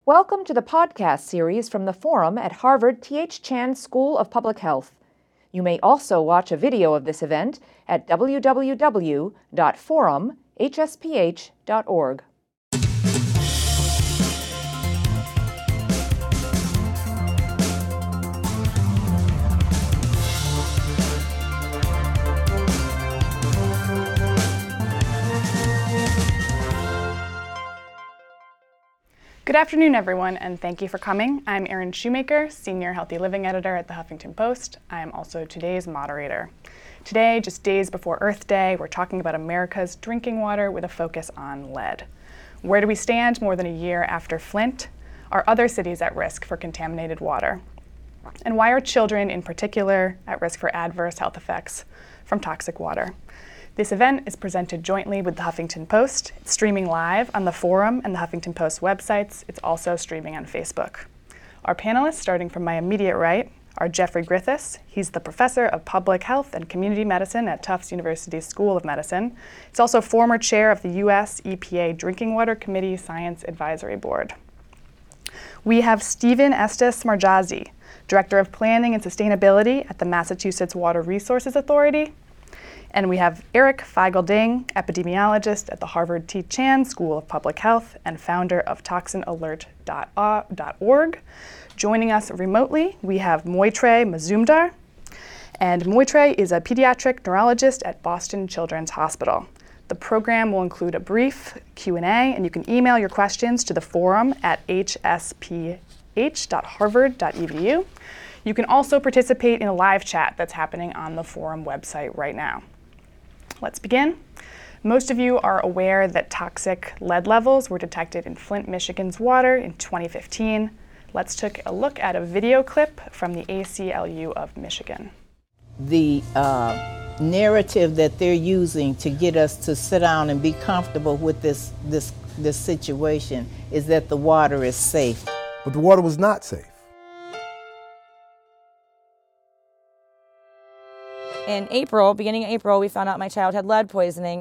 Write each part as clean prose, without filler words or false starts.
Welcome to the podcast series from the Forum at Harvard T.H. Chan School of Public Health. You may also watch a video of this event at www.forumhsph.org. Good afternoon, everyone, and thank you for coming. I'm Erin Shoemaker, Senior Healthy Living Editor at the Huffington Post. I am also today's moderator. Today, just days before Earth Day, we're talking about America's drinking water with a focus on lead. Where do we stand more than a year after Flint? Are other cities at risk for contaminated water? And why are children in particular at risk for adverse health effects from toxic water? This event is presented jointly with the Huffington Post. It's streaming live on the Forum and the Huffington Post websites. It's also streaming on Facebook. Our panelists, starting from my immediate right, are Jeffrey Griffiths. He's the professor of public health and community medicine at Tufts University School of Medicine. He's also former chair of the U.S. EPA Drinking Water Committee Science Advisory Board. We have Stephen Estes Marjazi, Director of Planning and Sustainability at the Massachusetts Water Resources Authority. And we have Eric Feigl-Ding, epidemiologist at the Harvard T. Chan School of Public Health and founder of ToxinAlert.org. Joining us remotely, we have Moitrey Mazumdar. And Moitrey is a pediatric neurologist at Boston Children's Hospital. The program will include a brief Q&A, and you can email your questions to the forum at hsph.harvard.edu. You can also participate in a live chat that's happening on the Forum website right now. Let's begin. Most of you are aware that toxic lead levels were detected in Flint, Michigan's water in 2015. Let's take a look at a video clip from the ACLU of Michigan. The narrative that they're using to get us to sit down and be comfortable with this situation is that the water is safe. But the water was not safe. In April, beginning of April, we found out my child had lead poisoning.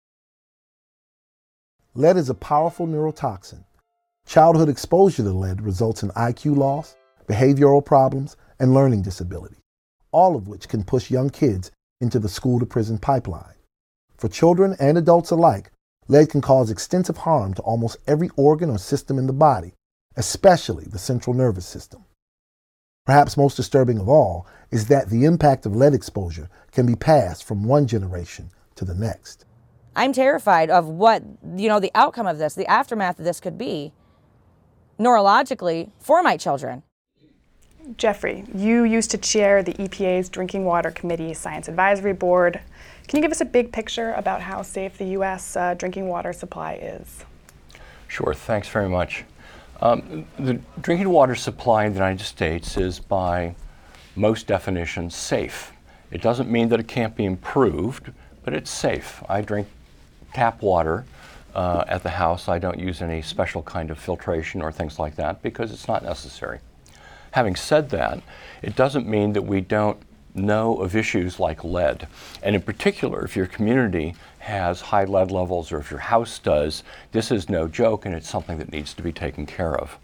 Lead is a powerful neurotoxin. Childhood exposure to lead results in IQ loss, behavioral problems, and learning disability, all of which can push young kids into the school-to-prison pipeline. For children and adults alike, lead can cause extensive harm to almost every organ or system in the body, especially the central nervous system. Perhaps most disturbing of all is that the impact of lead exposure can be passed from one generation to the next. I'm terrified of what, the outcome of this, the aftermath of this could be neurologically for my children. Jeffrey, you used to chair the EPA's Drinking Water Committee Science Advisory Board. Can you give us a big picture about how safe the U.S. Drinking water supply is? Sure, thanks very much. The drinking water supply in the United States is, by most definitions, safe. It doesn't mean that it can't be improved, but it's safe. I drink tap water at the house. I don't use any special kind of filtration or things like that because it's not necessary. Having said that, it doesn't mean that we don't know of issues like lead. And in particular, if your community has high lead levels or if your house does, this is no joke and it's something that needs to be taken care of.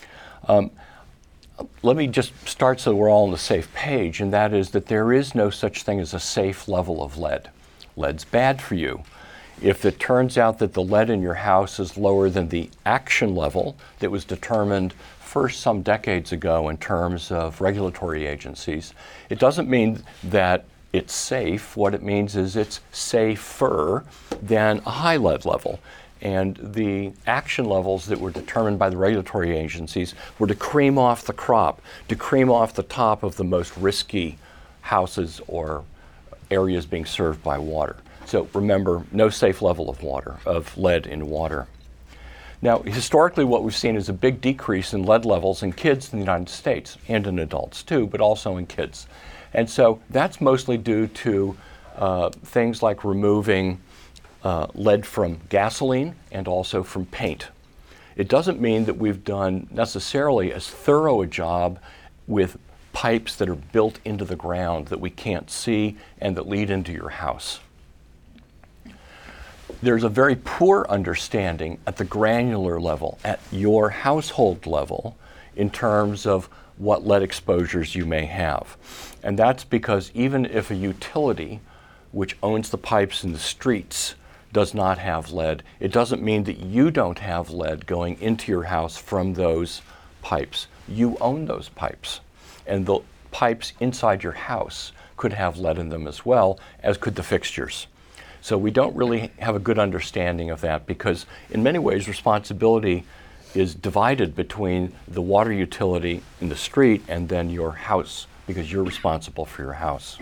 Let me just start so we're all on the safe page, and that is that there is no such thing as a safe level of lead. Lead's bad for you. If it turns out that the lead in your house is lower than the action level that was determined first some decades ago in terms of regulatory agencies, it doesn't mean that it's safe. What it means is it's safer than a high lead level. And the action levels that were determined by the regulatory agencies were to cream off the crop, to cream off the top of the most risky houses or areas being served by water. So remember, no safe level of lead in water. Now, historically, what we've seen is a big decrease in lead levels in kids in the United States, and in adults too, but also in kids. And so that's mostly due to things like removing lead from gasoline and also from paint. It doesn't mean that we've done necessarily as thorough a job with pipes that are built into the ground that we can't see and that lead into your house. there's a very poor understanding at the granular level, at your household level, in terms of what lead exposures you may have. And that's because even if a utility which owns the pipes in the streets does not have lead, it doesn't mean that you don't have lead going into your house from those pipes. You own those pipes. And the pipes inside your house could have lead in them as well, as could the fixtures. So we don't really have a good understanding of that because in many ways responsibility is divided between the water utility in the street and then your house because you're responsible for your house.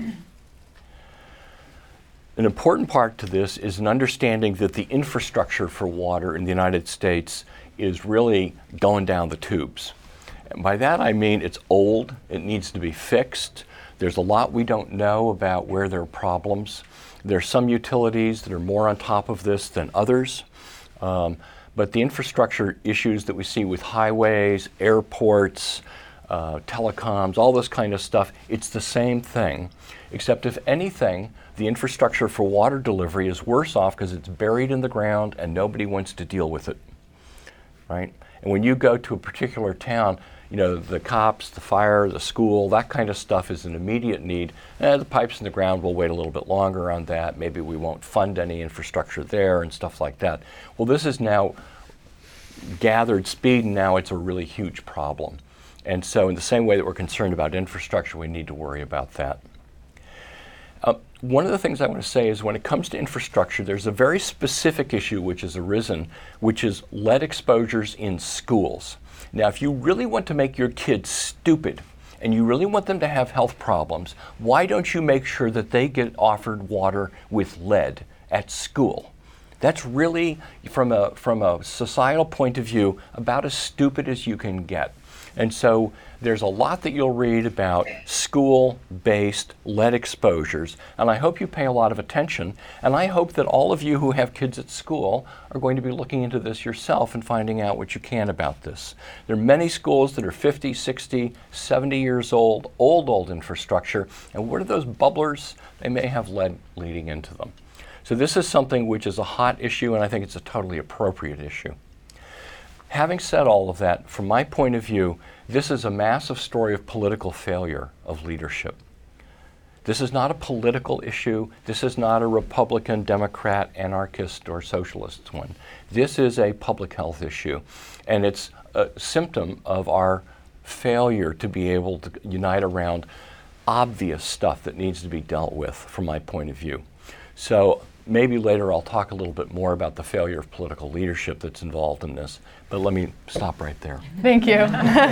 An important part to this is an understanding that the infrastructure for water in the United States is really going down the tubes. And by that I mean it's old, it needs to be fixed. There's a lot we don't know about where there are problems. There are some utilities that are more on top of this than others. But the infrastructure issues that we see with highways, airports, telecoms, all this kind of stuff, it's the same thing, except if anything, the infrastructure for water delivery is worse off because it's buried in the ground and nobody wants to deal with it, right? And when you go to a particular town, you know, the cops, the fire, the school, that kind of stuff is an immediate need. The pipes in the ground, we'll wait a little bit longer on that. Maybe we won't fund any infrastructure there and stuff like that. Well, this is now gathered speed and now it's a really huge problem. And so in the same way that we're concerned about infrastructure, we need to worry about that. One of the things I want to say is when it comes to infrastructure, there's a very specific issue which has arisen, which is lead exposures in schools. Now, if you really want to make your kids stupid and you really want them to have health problems, why don't you make sure that they get offered water with lead at school? That's really, from a societal point of view, about as stupid as you can get. And so there's a lot that you'll read about school-based lead exposures, and I hope you pay a lot of attention, and I hope that all of you who have kids at school are going to be looking into this yourself and finding out what you can about this. There are many schools that are 50, 60, 70 years old infrastructure, and what are those bubblers? They may have lead leading into them. So this is something which is a hot issue, and I think it's a totally appropriate issue. Having said all of that, from my point of view, this is a massive story of political failure of leadership. This is not a political issue. This is not a Republican, Democrat, anarchist, or socialist one. This is a public health issue, and it's a symptom of our failure to be able to unite around obvious stuff that needs to be dealt with from my point of view. So maybe later I'll talk a little bit more about the failure of political leadership that's involved in this, but let me stop right there. Thank you.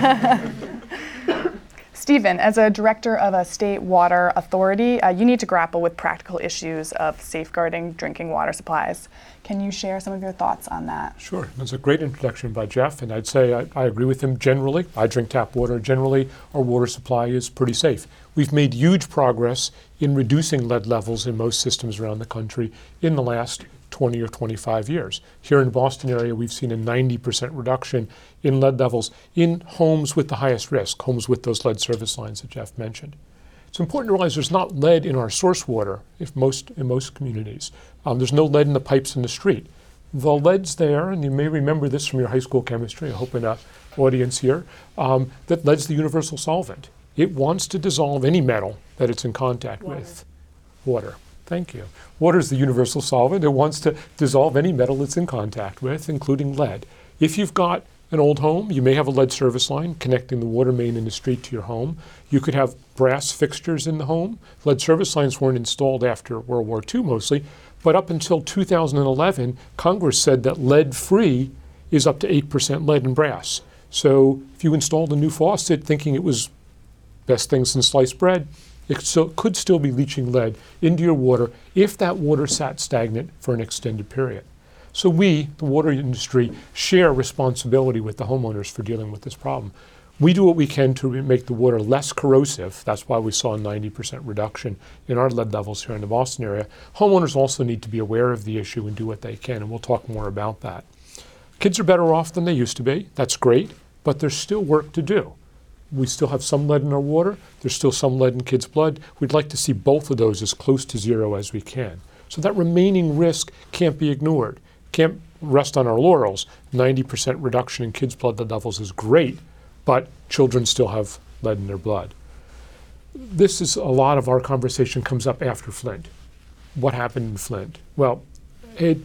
Stephen, as a director of a state water authority, you need to grapple with practical issues of safeguarding drinking water supplies. Can you share some of your thoughts on that? Sure. That's a great introduction by Jeff, and I'd say I agree with him generally. I drink tap water. Generally, our water supply is pretty safe. We've made huge progress in reducing lead levels in most systems around the country in the last 20 or 25 years. Here in the Boston area, we've seen a 90% reduction in lead levels in homes with the highest risk, homes with those lead service lines that Jeff mentioned. It's important to realize there's not lead in our source water in most communities. There's no lead in the pipes in the street. The lead's there, and you may remember this from your high school chemistry, I hope in an audience here, that lead's the universal solvent. It wants to dissolve any metal that it's in contact with. Water. Thank you. Water is the universal solvent. It wants to dissolve any metal it's in contact with, including lead. If you've got an old home, you may have a lead service line connecting the water main in the street to your home. You could have brass fixtures in the home. Lead service lines weren't installed after World War II mostly, but up until 2011, Congress said that lead-free is up to 8% lead and brass. So if you installed a new faucet thinking it was best thing since sliced bread, it could still be leaching lead into your water if that water sat stagnant for an extended period. So we, the water industry, share responsibility with the homeowners for dealing with this problem. We do what we can to make the water less corrosive. That's why we saw a 90% reduction in our lead levels here in the Boston area. Homeowners also need to be aware of the issue and do what they can, and we'll talk more about that. Kids are better off than they used to be. That's great, but there's still work to do. We still have some lead in our water. There's still some lead in kids' blood. We'd like to see both of those as close to zero as we can. So that remaining risk can't be ignored. Can't rest on our laurels. 90% reduction in kids' blood levels is great, but children still have lead in their blood. This is a lot of our conversation comes up after Flint. What happened in Flint? Well, a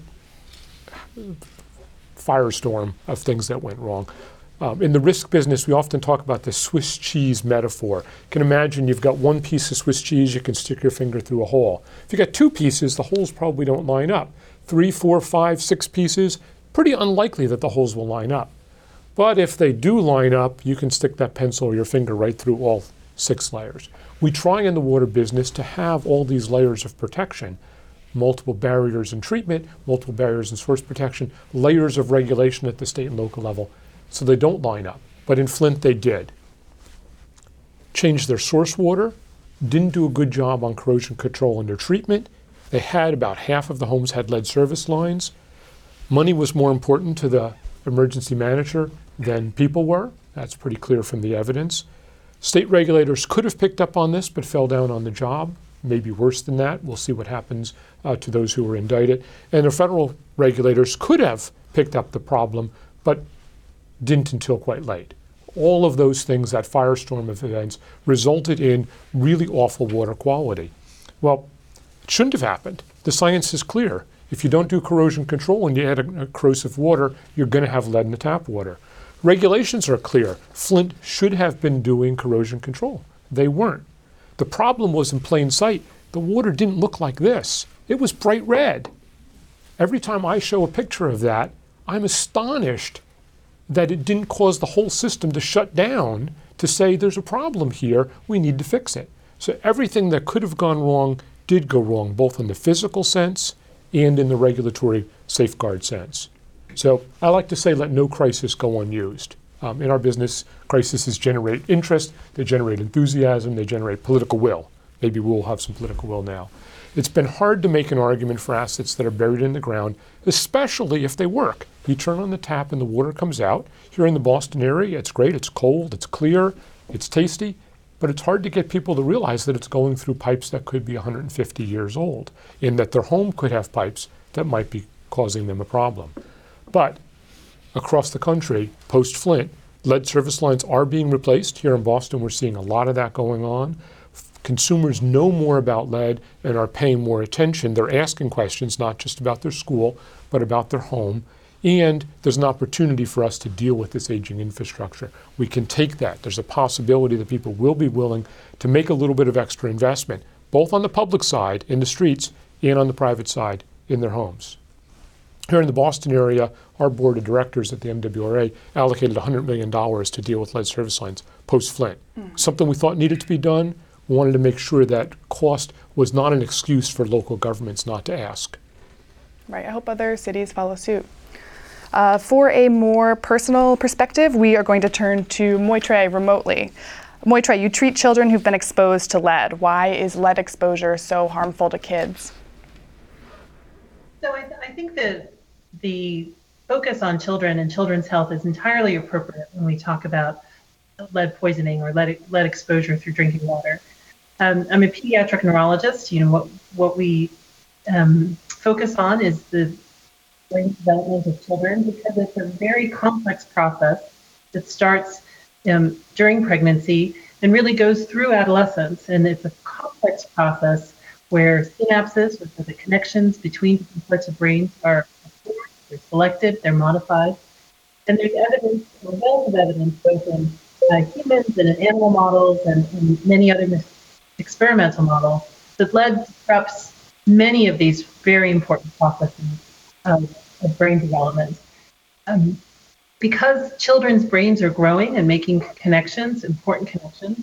firestorm of things that went wrong. In the risk business, we often talk about the Swiss cheese metaphor. You can imagine you've got one piece of Swiss cheese, you can stick your finger through a hole. If you got two pieces, the holes probably don't line up. 3, 4, 5, 6 pieces, pretty unlikely that the holes will line up. But if they do line up, you can stick that pencil or your finger right through all 6 layers. We try in the water business to have all these layers of protection, multiple barriers in treatment, multiple barriers in source protection, layers of regulation at the state and local level, so they don't line up. But in Flint, they did. Changed their source water, didn't do a good job on corrosion control and their treatment. They had about half of the homes had lead service lines. Money was more important to the emergency manager than people were. That's pretty clear from the evidence. State regulators could have picked up on this, but fell down on the job. Maybe worse than that. We'll see what happens to those who were indicted. And the federal regulators could have picked up the problem, but didn't until quite late. All of those things, that firestorm of events, resulted in really awful water quality. Well, it shouldn't have happened. The science is clear. If you don't do corrosion control and you add a corrosive water, you're going to have lead in the tap water. Regulations are clear. Flint should have been doing corrosion control. They weren't. The problem was in plain sight. The water didn't look like this. It was bright red. Every time I show a picture of that, I'm astonished that it didn't cause the whole system to shut down to say there's a problem here, we need to fix it. So everything that could have gone wrong did go wrong, both in the physical sense and in the regulatory safeguard sense. So I like to say let no crisis go unused. In our business, crises generate interest, they generate enthusiasm, they generate political will. Maybe we'll have some political will now. It's been hard to make an argument for assets that are buried in the ground, especially if they work. You turn on the tap and the water comes out. Here in the Boston area, it's great, it's cold, it's clear, it's tasty, but it's hard to get people to realize that it's going through pipes that could be 150 years old, and that their home could have pipes that might be causing them a problem. But across the country, post-Flint, lead service lines are being replaced. Here in Boston, we're seeing a lot of that going on. Consumers know more about lead and are paying more attention. They're asking questions, not just about their school, but about their home. And there's an opportunity for us to deal with this aging infrastructure. We can take that. There's a possibility that people will be willing to make a little bit of extra investment, both on the public side, in the streets, and on the private side, in their homes. Here in the Boston area, our board of directors at the MWRA allocated $100 million to deal with lead service lines post-Flint. Something we thought needed to be done. We wanted to make sure that cost was not an excuse for local governments not to ask. Right, I hope other cities follow suit. For a more personal perspective, we are going to turn to Moitre remotely. Moitre, you treat children who've been exposed to lead. Why is lead exposure so harmful to kids? So I think that the focus on children and children's health is entirely appropriate when we talk about lead poisoning or lead exposure through drinking water. I'm a pediatric neurologist. You know, what we focus on is the brain development of children, because it's a very complex process that starts during pregnancy and really goes through adolescence. And it's a complex process where synapses, which are the connections between different parts of brains, are formed, they're selected, they're modified. And there's evidence, a wealth of evidence, both in humans and in animal models and many other experimental models, that lead disrupts many of these very important processes of brain development. Because children's brains are growing and making connections, important connections,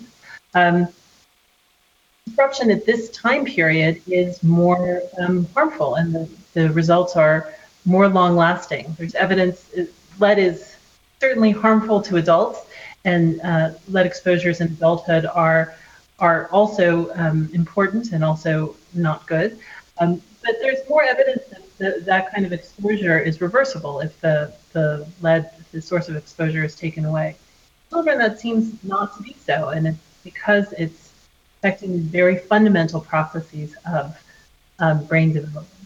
disruption at this time period is more harmful, and the results are more long-lasting. There's evidence lead is certainly harmful to adults, and lead exposures in adulthood are also important and also not good. But there's more evidence that kind of exposure is reversible if the lead, the source of exposure, is taken away. Children, that seems not to be so, and it's because it's affecting very fundamental processes of brain development.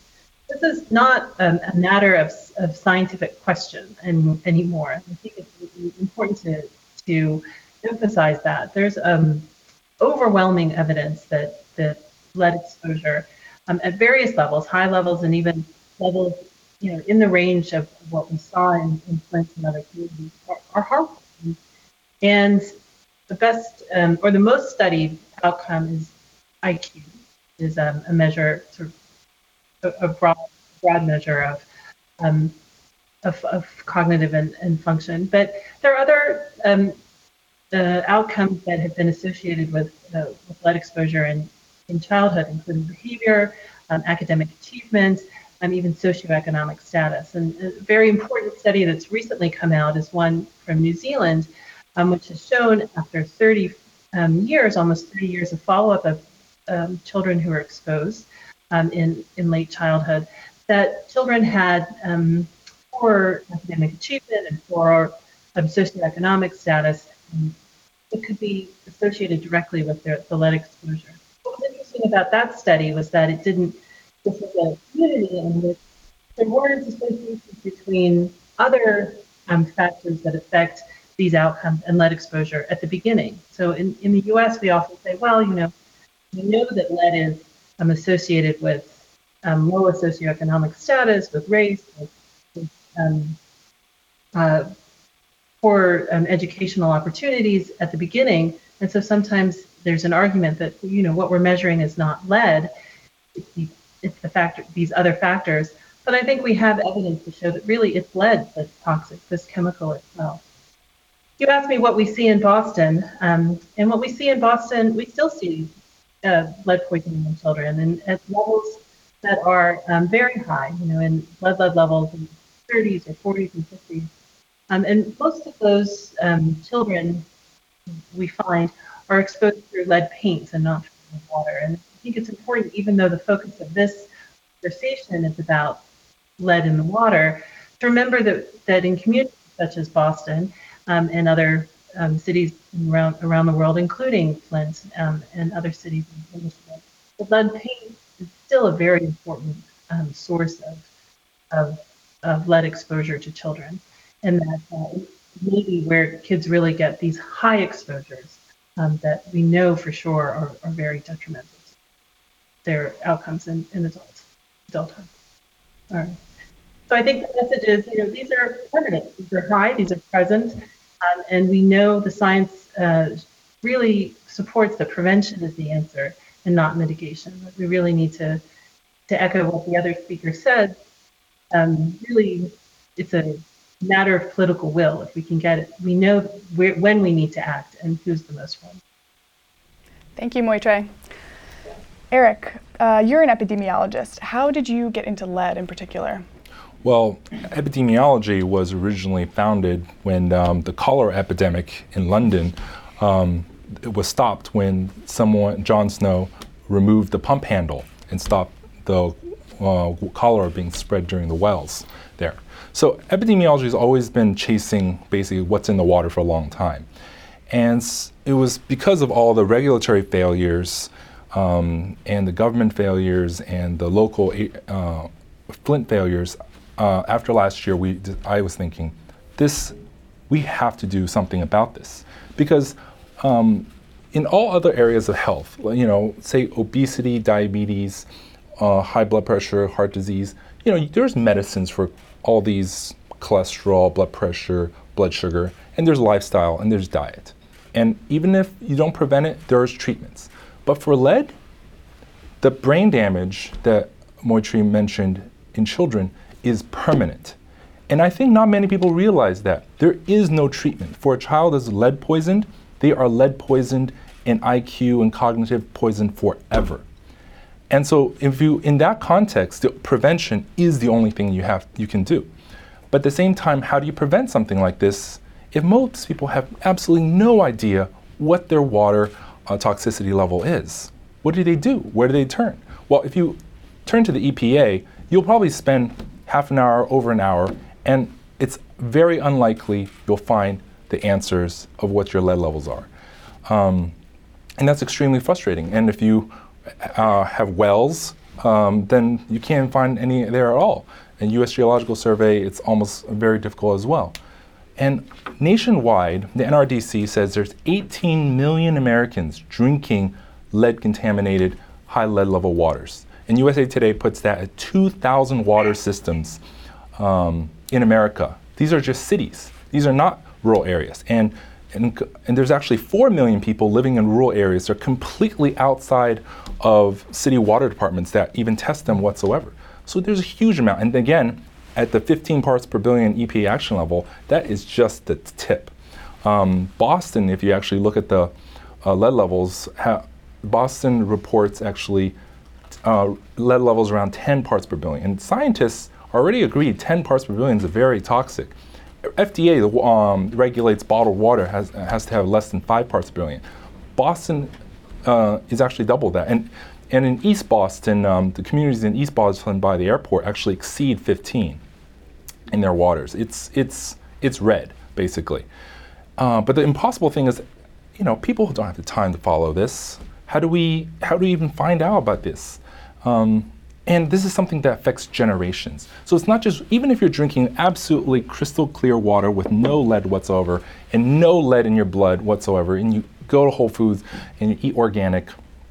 this is not a matter of scientific question anymore. I think it's important to emphasize that. There's overwhelming evidence that lead exposure at various levels, high levels and even levels in the range of what we saw in Flint and other communities are harmful. And the best or the most studied outcome is IQ, is a measure, sort of a broad measure of cognitive and function. But there are other outcomes that have been associated with lead exposure in childhood, including behavior, academic achievement, even socioeconomic status. And a very important study that's recently come out is one from New Zealand, which has shown after 30 years, almost 30 years of follow-up of children who were exposed in late childhood, that children had poor academic achievement and poor socioeconomic status. It could be associated directly with the lead exposure. What was interesting about that study was that it didn't, this was a community in which there weren't associations between other factors that affect these outcomes and lead exposure at the beginning. So in the US, we often say, well, we know that lead is associated with lower socioeconomic status, with race, with poor educational opportunities at the beginning. And so sometimes there's an argument that, what we're measuring is not lead, it's the factor, these other factors. But I think we have evidence to show that really it's lead that's toxic, this chemical itself. You asked me what we see in Boston, and what we see in Boston, we still see lead poisoning in children, and at levels that are very high, in lead levels in 30s or 40s and 50s. And most of those children we find are exposed through lead paint and not through water. And I think it's important, even though the focus of this conversation is about lead in the water, to remember that in communities such as Boston and other cities around the world, including Flint and other cities in Michigan, the lead paint is still a very important source of lead exposure to children. And that maybe where kids really get these high exposures that we know for sure are very detrimental to their outcomes in adulthood. All right. So I think the message is, these are permanent, these are high, these are present, and we know the science really supports that prevention is the answer and not mitigation. We really need to echo what the other speaker said. Really, it's a matter of political will. If we can get it, we know when we need to act and who's the most one. Thank you, Moitrae. Eric, you're an epidemiologist. How did you get into lead in particular? Well, epidemiology was originally founded when the cholera epidemic in London it was stopped when John Snow, removed the pump handle and stopped the cholera being spread during the wells there. So epidemiology has always been chasing basically what's in the water for a long time. And it was because of all the regulatory failures and the government failures and the local Flint failures. After last year, I was thinking, we have to do something about this. Because in all other areas of health, say obesity, diabetes, high blood pressure, heart disease, there's medicines for all these cholesterol, blood pressure, blood sugar, and there's lifestyle and there's diet. And even if you don't prevent it, there's treatments. But for lead, the brain damage that Moitrae mentioned in children is permanent. And I think not many people realize that. There is no treatment. For a child that's lead poisoned, they are lead poisoned and IQ and cognitive poisoned forever. And so in that context, the prevention is the only thing you can do. But at the same time, how do you prevent something like this if most people have absolutely no idea what their water toxicity level is? What do they do? Where do they turn? Well, if you turn to the EPA, you'll probably spend half an hour, over an hour, and it's very unlikely you'll find the answers of what your lead levels are. And that's extremely frustrating. And if you have wells then you can't find any there at all. And U.S. Geological Survey, it's almost very difficult as well. And nationwide, the NRDC says there's 18 million Americans drinking lead-contaminated high lead level waters. And USA Today puts that at 2,000 water systems in America. These are just cities. These are not rural areas. And there's actually 4 million people living in rural areas that are completely outside of city water departments that even test them whatsoever. So there's a huge amount. And again, at the 15 parts per billion EPA action level, that is just the tip. Boston, if you actually look at the lead levels, Boston reports actually lead levels around 10 parts per billion. And scientists already agreed 10 parts per billion is very toxic. FDA regulates bottled water, has to have less than 5 parts per billion. Boston is actually double that. And in East Boston, the communities in East Boston by the airport actually exceed 15 in their waters. It's red, basically. But the impossible thing is, people don't have the time to follow this. How do we even find out about this? And this is something that affects generations. So it's not just, even if you're drinking absolutely crystal clear water with no lead whatsoever and no lead in your blood whatsoever, and you go to Whole Foods and you eat organic,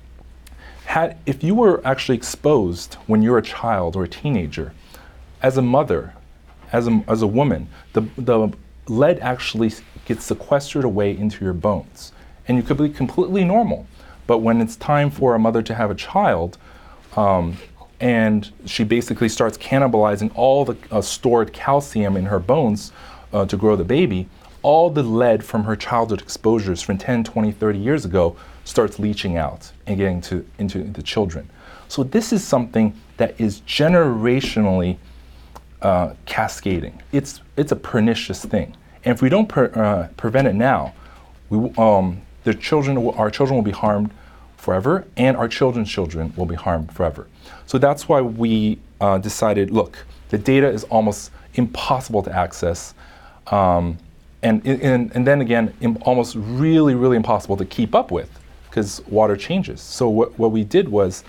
if you were actually exposed when you're a child or a teenager, as a mother, as a woman, the lead actually gets sequestered away into your bones. And you could be completely normal. But when it's time for a mother to have a child, and she basically starts cannibalizing all the stored calcium in her bones to grow the baby, all the lead from her childhood exposures from 10, 20, 30 years ago starts leaching out and getting into the children. So this is something that is generationally cascading. It's a pernicious thing. And if we don't prevent it now, our children will be harmed forever, and our children's children will be harmed forever. So that's why we decided, look, the data is almost impossible to access, and then again, almost really, really impossible to keep up with, because water changes. So what we did was,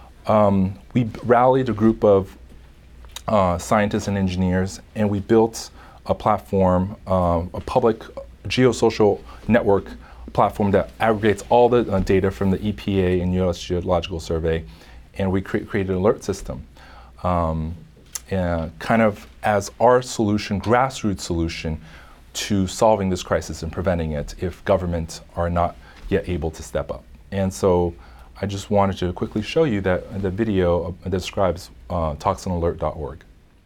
we rallied a group of scientists and engineers, and we built a platform, a public geosocial network platform that aggregates all the data from the EPA and U.S. Geological Survey, and we created an alert system, kind of as our solution, grassroots solution, to solving this crisis and preventing it if governments are not yet able to step up. And so I just wanted to quickly show you that the video describes toxinalert.org.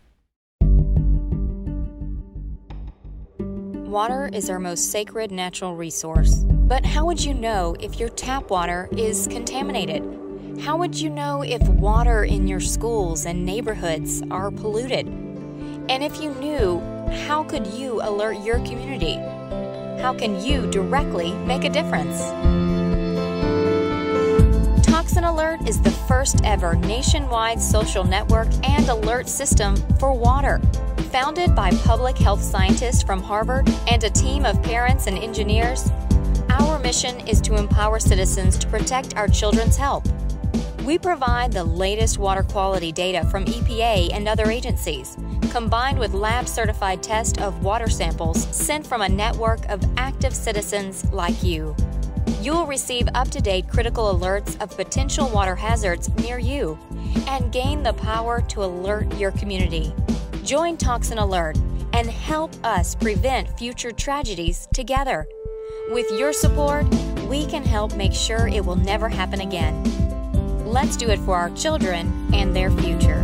Water is our most sacred natural resource. But how would you know if your tap water is contaminated? How would you know if water in your schools and neighborhoods are polluted? And if you knew, how could you alert your community? How can you directly make a difference? Toxin Alert is the first ever nationwide social network and alert system for water. Founded by public health scientists from Harvard and a team of parents and engineers, our mission is to empower citizens to protect our children's health. We provide the latest water quality data from EPA and other agencies, combined with lab-certified tests of water samples sent from a network of active citizens like you. You'll receive up-to-date critical alerts of potential water hazards near you and gain the power to alert your community. Join Toxin Alert and help us prevent future tragedies together. With your support, we can help make sure it will never happen again. Let's do it for our children and their future.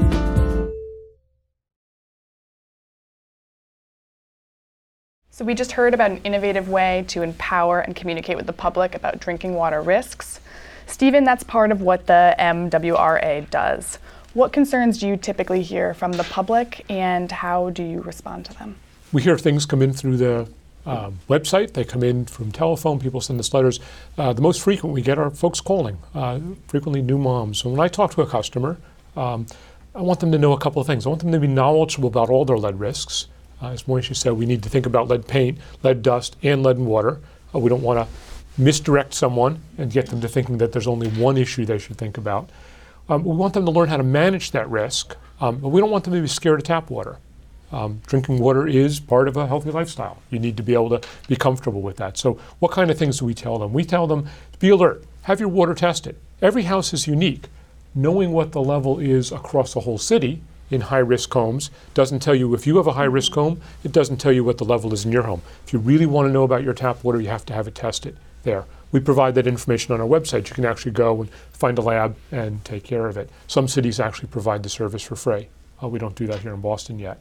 So we just heard about an innovative way to empower and communicate with the public about drinking water risks. Stephen, that's part of what the MWRA does. What concerns do you typically hear from the public, and how do you respond to them? We hear things come in through the website. They come in from telephone. People send us letters. The most frequent we get are folks calling, frequently new moms. So when I talk to a customer, I want them to know a couple of things. I want them to be knowledgeable about all their lead risks. As Moishe said, we need to think about lead paint, lead dust, and lead in water. We don't want to misdirect someone and get them to thinking that there's only one issue they should think about. We want them to learn how to manage that risk, but we don't want them to be scared of tap water. Drinking water is part of a healthy lifestyle. You need to be able to be comfortable with that. So what kind of things do we tell them? We tell them to be alert, have your water tested. Every house is unique. Knowing what the level is across the whole city in high-risk homes doesn't tell you if you have a high-risk home, it doesn't tell you what the level is in your home. If you really want to know about your tap water, you have to have it tested there. We provide that information on our website. You can actually go and find a lab and take care of it. Some cities actually provide the service for free. We don't do that here in Boston yet.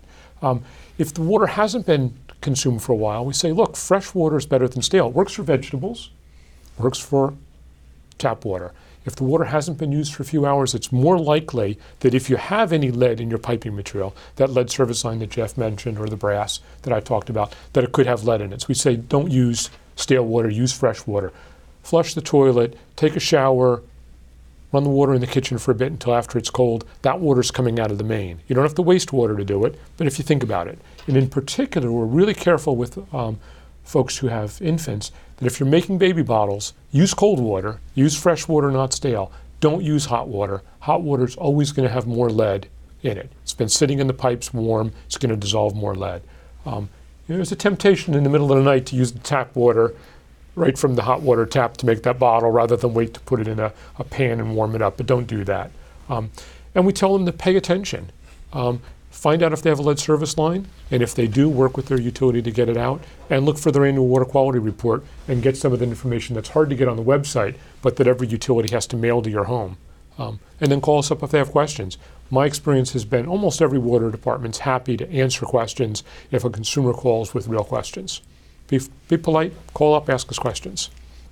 If the water hasn't been consumed for a while, we say, look, fresh water is better than stale. It works for vegetables, works for tap water. If the water hasn't been used for a few hours, it's more likely that if you have any lead in your piping material, that lead service line that Jeff mentioned or the brass that I talked about, that it could have lead in it. So we say don't use stale water, use fresh water. Flush the toilet, take a shower, run the water in the kitchen for a bit until after it's cold. That water's coming out of the main. You don't have to waste water to do it, but if you think about it. And in particular, we're really careful with folks who have infants that if you're making baby bottles, use cold water, use fresh water, not stale. Don't use hot water. Hot water is always going to have more lead in it. It's been sitting in the pipes warm, it's going to dissolve more lead. There's a temptation in the middle of the night to use the tap water right from the hot water tap to make that bottle rather than wait to put it in a pan and warm it up, but don't do that. And we tell them to pay attention. Find out if they have a lead service line, and if they do, work with their utility to get it out, and look for their annual water quality report and get some of the information that's hard to get on the website, but that every utility has to mail to your home. And then call us up if they have questions. My experience has been almost every water department's happy to answer questions if a consumer calls with real questions. Be polite, call up, ask us questions.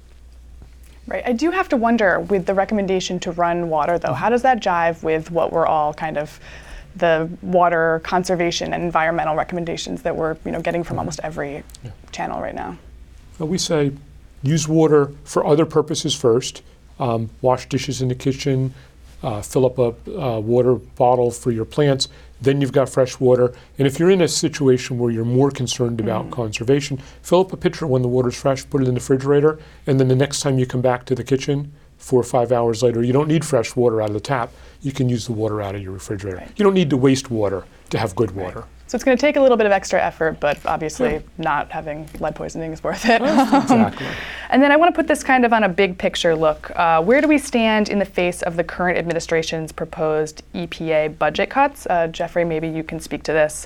Right. I do have to wonder, with the recommendation to run water, though, how does that jive with what we're all kind of the water conservation and environmental recommendations that we're getting from almost every channel right now? So we say use water for other purposes first. Wash dishes in the kitchen, fill up a water bottle for your plants. Then you've got fresh water. And if you're in a situation where you're more concerned about conservation, fill up a pitcher when the water's fresh, put it in the refrigerator, and then the next time you come back to the kitchen, 4 or 5 hours later, you don't need fresh water out of the tap. You can use the water out of your refrigerator. Right. You don't need to waste water to have good water. So it's going to take a little bit of extra effort, but obviously not having lead poisoning is worth it. Exactly. And then I want to put this kind of on a big picture look. Where do we stand in the face of the current administration's proposed EPA budget cuts? Jeffrey, maybe you can speak to this.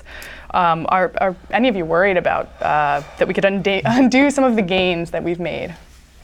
Are any of you worried about that we could undo some of the gains that we've made?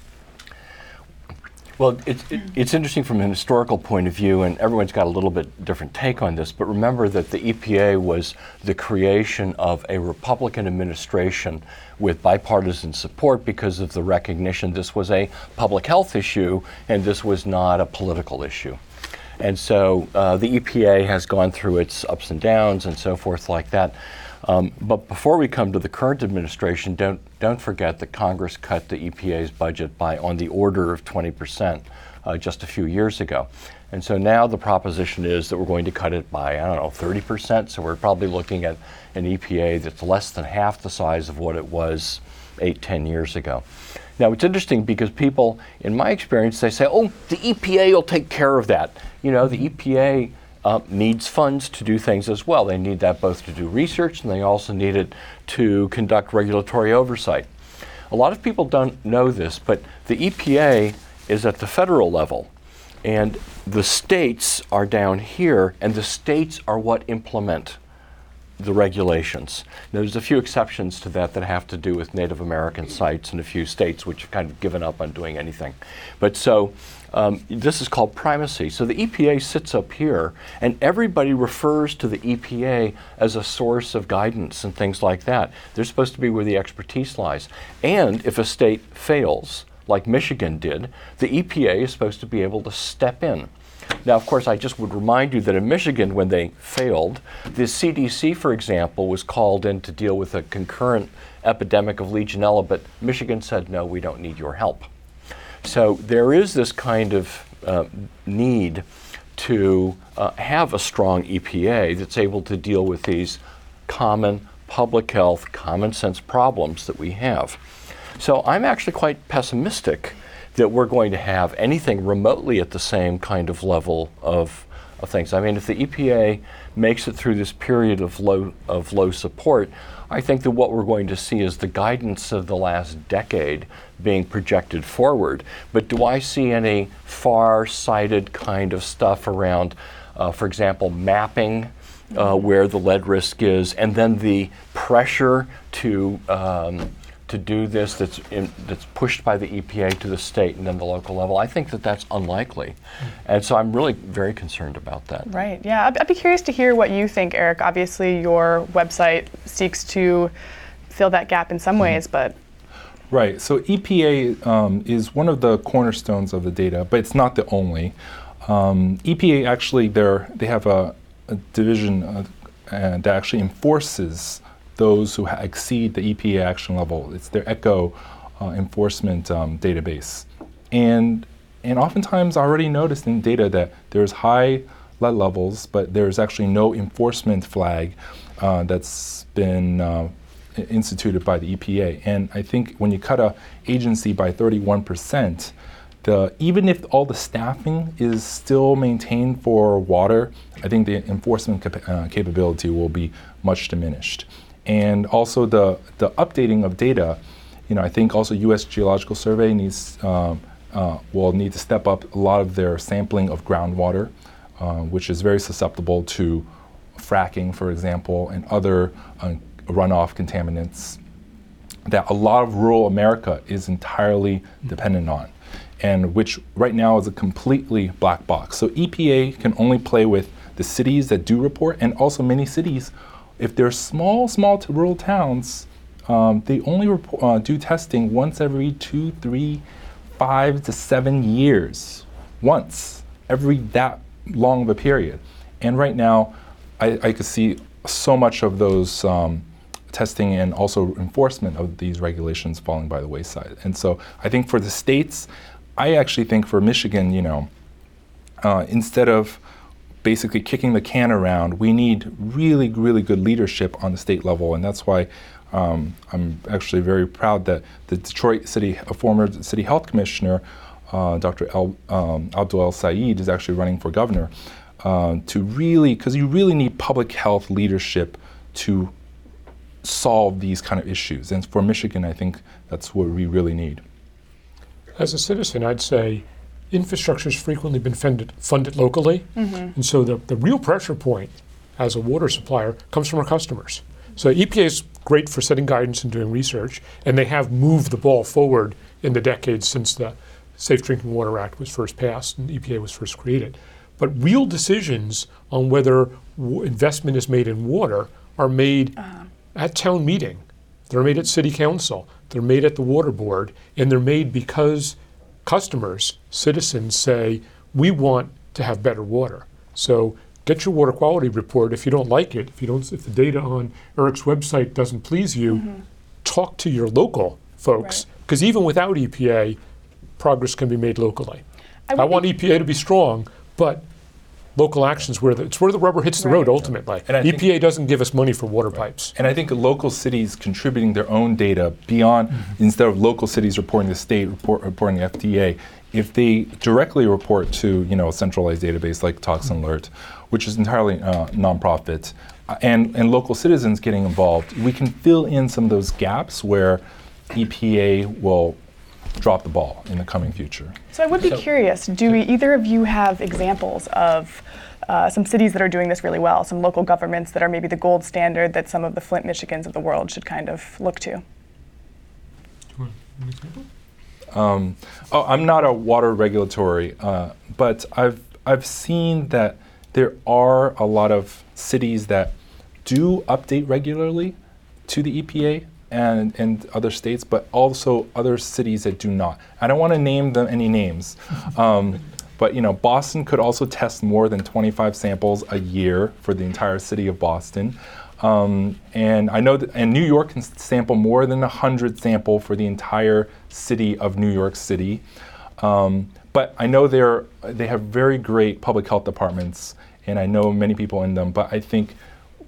Well, it's interesting from an historical point of view, and everyone's got a little bit different take on this, but remember that the EPA was the creation of a Republican administration with bipartisan support because of the recognition this was a public health issue and this was not a political issue. And so the EPA has gone through its ups and downs and so forth like that. But before we come to the current administration, don't forget that Congress cut the EPA's budget by on the order of 20% just a few years ago. And so now the proposition is that we're going to cut it by, 30%. So we're probably looking at an EPA that's less than half the size of what it was 8-10 years ago. Now it's interesting because people, in my experience, they say, oh, the EPA will take care of that. The EPA needs funds to do things as well. They need that both to do research and they also need it to conduct regulatory oversight. A lot of people don't know this, but the EPA is at the federal level and the states are down here and the states are what implement the regulations. Now, there's a few exceptions to that have to do with Native American sites in a few states which have kind of given up on doing anything. But so this is called primacy. So the EPA sits up here and everybody refers to the EPA as a source of guidance and things like that. They're supposed to be where the expertise lies. And if a state fails, like Michigan did, the EPA is supposed to be able to step in. Now, of course, I just would remind you that in Michigan, when they failed, the CDC, for example, was called in to deal with a concurrent epidemic of Legionella, but Michigan said, no, we don't need your help. So there is this kind of need to have a strong EPA that's able to deal with these common public health, common sense problems that we have. So I'm actually quite pessimistic that we're going to have anything remotely at the same kind of level of things. I mean, if the EPA makes it through this period of low support, I think that what we're going to see is the guidance of the last decade being projected forward. But do I see any far-sighted kind of stuff around, for example, mapping where the lead risk is, and then the pressure to do this that's pushed by the EPA to the state and then the local level? I think that that's unlikely. And so I'm really very concerned about that. Right, yeah. I'd be curious to hear what you think, Eric. Obviously, your website seeks to fill that gap in some ways, but... Right, so EPA is one of the cornerstones of the data, but it's not the only. EPA actually, they have a division that actually enforces those who exceed the EPA action level. It's their ECHO enforcement database. And oftentimes I already noticed in data that there's high lead levels, but there's actually no enforcement flag that's been instituted by the EPA. And I think when you cut an agency by 31%, even if all the staffing is still maintained for water, I think the enforcement capability will be much diminished. And also the updating of data, I think also U.S. Geological Survey will need to step up a lot of their sampling of groundwater, which is very susceptible to fracking, for example, and other runoff contaminants that a lot of rural America is entirely dependent on, and which right now is a completely black box. So EPA can only play with the cities that do report, and also many cities, if they're small to rural towns, they only do testing once every 2, 3, 5 to 7 years, once every that long of a period. And right now, I could see so much of those testing and also enforcement of these regulations falling by the wayside. And so I think for the states, I actually think for Michigan, instead of basically kicking the can around, we need really, really good leadership on the state level. And that's why I'm actually very proud that the Detroit City, a former city health commissioner, Dr. Abdul El Sayed, is actually running for governor because you really need public health leadership to solve these kind of issues. And for Michigan, I think that's what we really need. As a citizen, I'd say infrastructure has frequently been funded locally. And so the real pressure point as a water supplier comes from our customers. So EPA is great for setting guidance and doing research, and they have moved the ball forward in the decades since the Safe Drinking Water Act was first passed and EPA was first created. But real decisions on whether investment is made in water are made at town meeting. They're made at city council. They're made at the water board, and they're made because customers, citizens say, we want to have better water. So get your water quality report. If you don't like it, if the data on Eric's website doesn't please you, talk to your local folks, because even without EPA, progress can be made locally. I want EPA to be strong, but local actions it's where the rubber hits the road ultimately. And EPA doesn't give us money for water pipes. And I think local cities contributing their own data beyond, instead of local cities reporting to the state, reporting to FDA, if they directly report to a centralized database like Toxin Alert, which is entirely nonprofit, and local citizens getting involved, we can fill in some of those gaps where EPA will drop the ball in the coming future. So I would be curious, do either of you have examples of some cities that are doing this really well, some local governments that are maybe the gold standard that some of the Flint, Michigans of the world should kind of look to? I'm not a water regulatory, but I've seen that there are a lot of cities that do update regularly to the EPA and other states, but also other cities that do not. I don't want to name them any names, but Boston could also test more than 25 samples a year for the entire city of Boston. And I know that, and New York can sample more than 100 sample for the entire city of New York City. But I know they have very great public health departments, and I know many people in them, but I think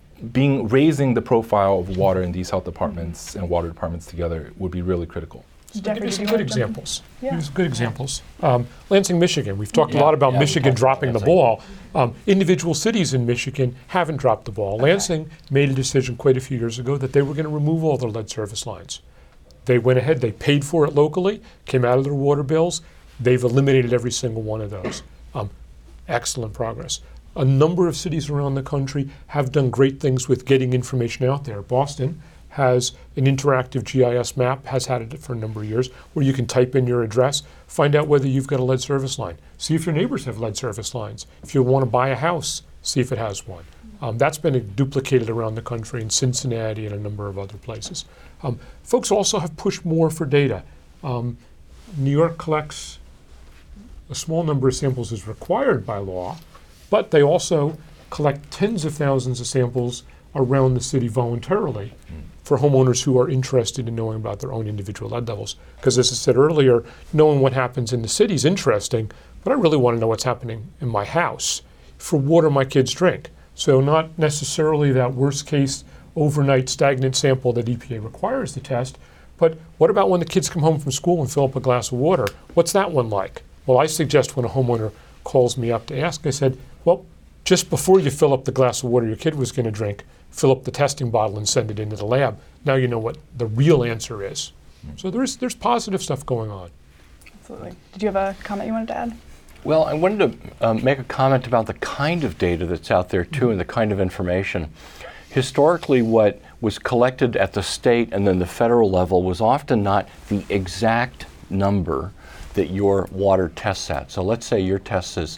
raising the profile of water in these health departments and water departments together would be really critical. Jeffrey, Give you some did good you want to jump in? examples. Yeah. Give you some good examples. Lansing, Michigan. We've talked a lot about we Michigan talked about dropping the Lansing. ball. Individual cities in Michigan haven't dropped the ball. Lansing made a decision quite a few years ago that they were going to remove all their lead service lines. They went ahead, they paid for it locally, came out of their water bills. They've eliminated every single one of those. Excellent progress. A number of cities around the country have done great things with getting information out there. Boston has an interactive GIS map, has had it for a number of years, where you can type in your address, find out whether you've got a lead service line. See if your neighbors have lead service lines. If you want to buy a house, see if it has one. That's been duplicated around the country in Cincinnati and a number of other places. Folks also have pushed more for data. New York collects a small number of samples as required by law, but they also collect tens of thousands of samples around the city voluntarily for homeowners who are interested in knowing about their own individual lead levels. Because as I said earlier, knowing what happens in the city is interesting, but I really want to know what's happening in my house for water my kids drink. So not necessarily that worst case overnight stagnant sample that EPA requires the test, but what about when the kids come home from school and fill up a glass of water? What's that one like? Well, I suggest when a homeowner calls me up to ask, I said, well, just before you fill up the glass of water your kid was going to drink, fill up the testing bottle and send it into the lab. Now you know what the real answer is. So there's positive stuff going on. Absolutely. Did you have a comment you wanted to add? Well, I wanted to make a comment about the kind of data that's out there too and the kind of information. Historically, what was collected at the state and then the federal level was often not the exact number that your water tests at. So let's say your test is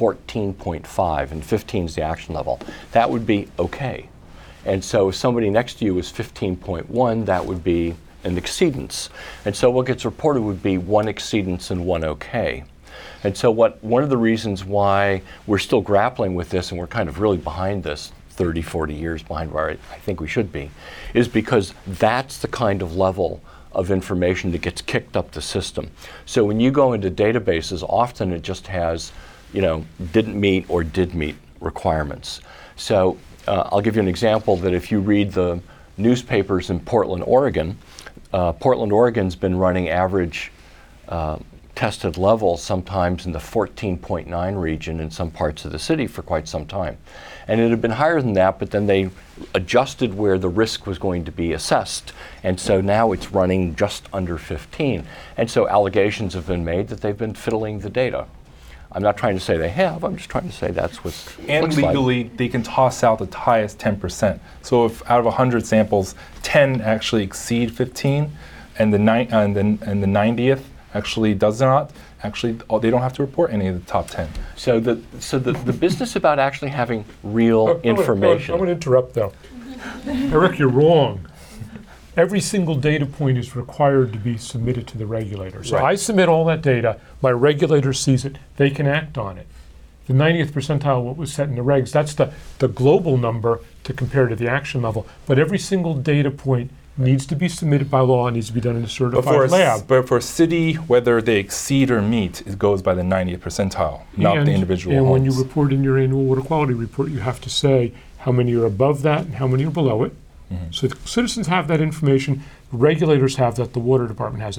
14.5 and 15 is the action level. That would be okay. And so if somebody next to you is 15.1, that would be an exceedance. And so what gets reported would be one exceedance and one okay. And so one of the reasons why we're still grappling with this, and we're kind of really behind this, 30, 40 years behind where I think we should be, is because that's the kind of level of information that gets kicked up the system. So when you go into databases, often it just has, didn't meet or did meet requirements. So I'll give you an example that if you read the newspapers in Portland, Oregon, Portland, Oregon's been running average tested levels sometimes in the 14.9 region in some parts of the city for quite some time. And it had been higher than that, but then they adjusted where the risk was going to be assessed. And so now it's running just under 15. And so allegations have been made that they've been fiddling the data. I'm not trying to say they have, I'm just trying to say that's what's And legally, they can toss out the highest 10%. So if out of 100 samples, 10 actually exceed 15, and the 90th actually does not, they don't have to report any of the top 10. So the business about actually having real information. I'm going to interrupt though. Eric, you're wrong. Every single data point is required to be submitted to the regulator. So I submit all that data, my regulator sees it, they can act on it. The 90th percentile, what was set in the regs, that's the global number to compare to the action level. But every single data point needs to be submitted by law and needs to be done in a certified lab. But for a city, whether they exceed or meet, it goes by the 90th percentile, not the individual And homes. when you report in your annual water quality report, you have to say how many are above that and how many are below it. Mm-hmm. So the citizens have that information, regulators have that, the water department has it.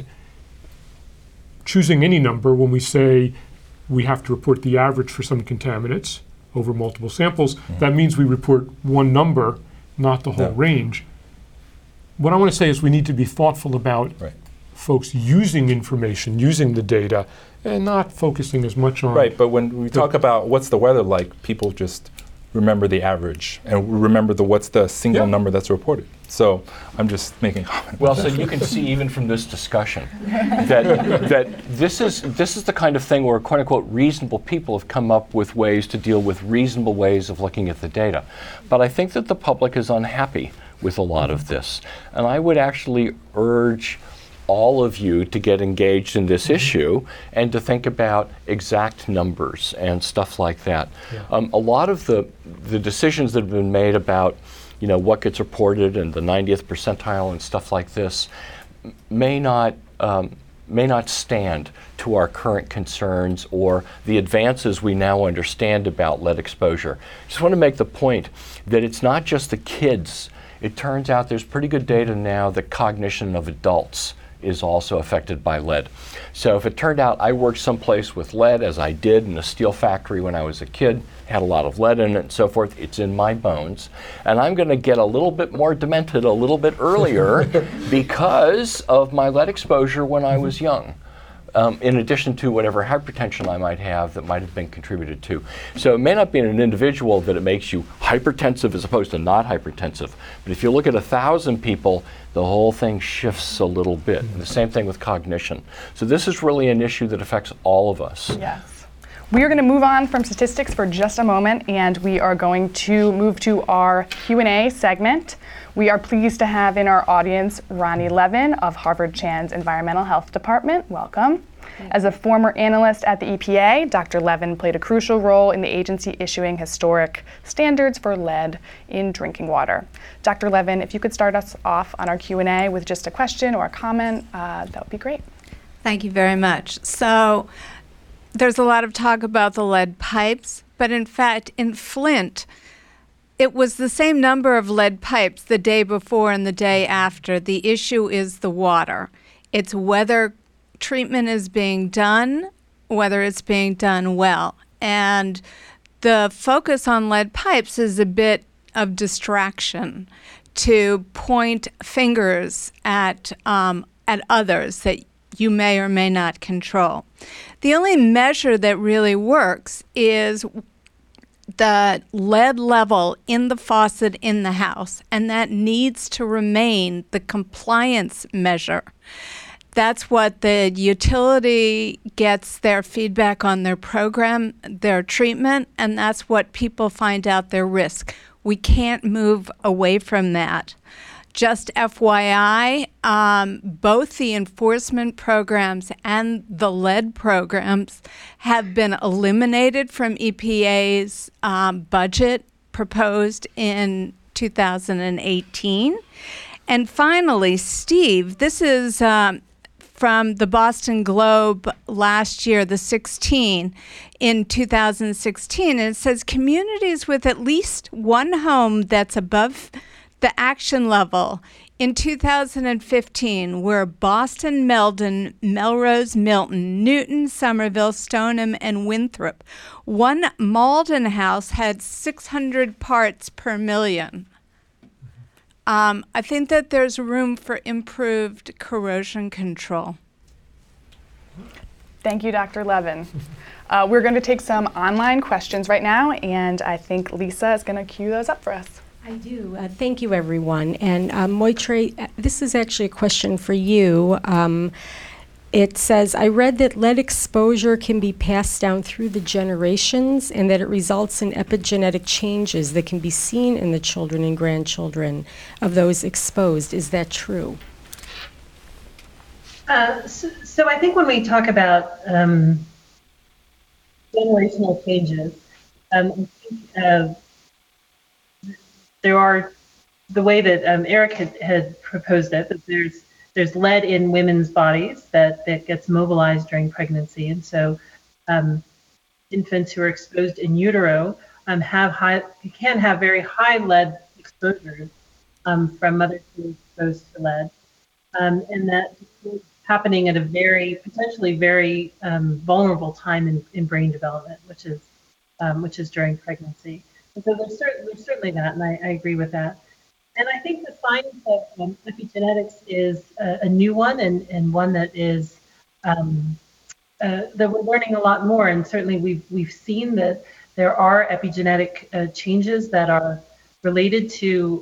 Choosing any number, when we say we have to report the average for some contaminants over multiple samples, that means we report one number, not the whole range. What I want to say is we need to be thoughtful about folks using information, using the data, and not focusing as much on... Right, but when we talk about what's the weather like, people just remember the average and remember what's the single number that's reported. So I'm just making a comment. Well, so you can see even from this discussion that this is the kind of thing where quote unquote reasonable people have come up with ways to deal with reasonable ways of looking at the data. But I think that the public is unhappy with a lot of this. And I would actually urge all of you to get engaged in this issue and to think about exact numbers and stuff like that. A lot of the decisions that have been made about what gets reported and the 90th percentile and stuff like this may not stand to our current concerns or the advances we now understand about lead exposure. Just want to make the point that it's not just the kids. It turns out there's pretty good data now that cognition of adults is also affected by lead. So if it turned out I worked someplace with lead, as I did in a steel factory when I was a kid, had a lot of lead in it and so forth, it's in my bones. And I'm going to get a little bit more demented a little bit earlier because of my lead exposure when I was young. In addition to whatever hypertension I might have that might have been contributed to. So it may not be in an individual that it makes you hypertensive as opposed to not hypertensive. But if you look at 1,000 people, the whole thing shifts a little bit. And the same thing with cognition. So this is really an issue that affects all of us. Yes. We are going to move on from statistics for just a moment, and we are going to move to our Q&A segment. We are pleased to have in our audience Ronnie Levin of Harvard Chan's Environmental Health Department. Welcome. As a former analyst at the EPA, Dr. Levin played a crucial role in the agency issuing historic standards for lead in drinking water. Dr. Levin, if you could start us off on our Q&A with just a question or a comment, that would be great. Thank you very much. So there's a lot of talk about the lead pipes, but in fact, in Flint, it was the same number of lead pipes the day before and the day after. The issue is the water. It's whether treatment is being done, whether it's being done well. And the focus on lead pipes is a bit of distraction to point fingers at others that you may or may not control. The only measure that really works is the lead level in the faucet in the house, and that needs to remain the compliance measure. That's what the utility gets their feedback on their program, their treatment, and that's what people find out their risk. We can't move away from that. Just FYI, both the enforcement programs and the lead programs have been eliminated from EPA's budget proposed in 2018. And finally, Steve, this is from the Boston Globe last year, the 16, in 2016, and it says communities with at least one home that's above the action level in 2015 were Boston, Meldon, Melrose, Milton, Newton, Somerville, Stoneham, and Winthrop. One Malden house had 600 parts per million. I think that there's room for improved corrosion control. Thank you, Dr. Levin. We're going to take some online questions right now, and I think Lisa is going to cue those up for us. I do. Thank you, everyone. And Moitre, this is actually a question for you. It says, I read that lead exposure can be passed down through the generations and that it results in epigenetic changes that can be seen in the children and grandchildren of those exposed. Is that true? So I think when we talk about generational changes, I think there are, the way that Eric had proposed it, that there's lead in women's bodies that gets mobilized during pregnancy, and so infants who are exposed in utero can have very high lead exposures from mothers who are exposed to lead, and that is happening at a potentially very vulnerable time in brain development, which is during pregnancy. And so there's certainly that, and I agree with that. And I think the science of epigenetics is a new one, and one that is that we're learning a lot more. And certainly we've seen that there are epigenetic changes that are related to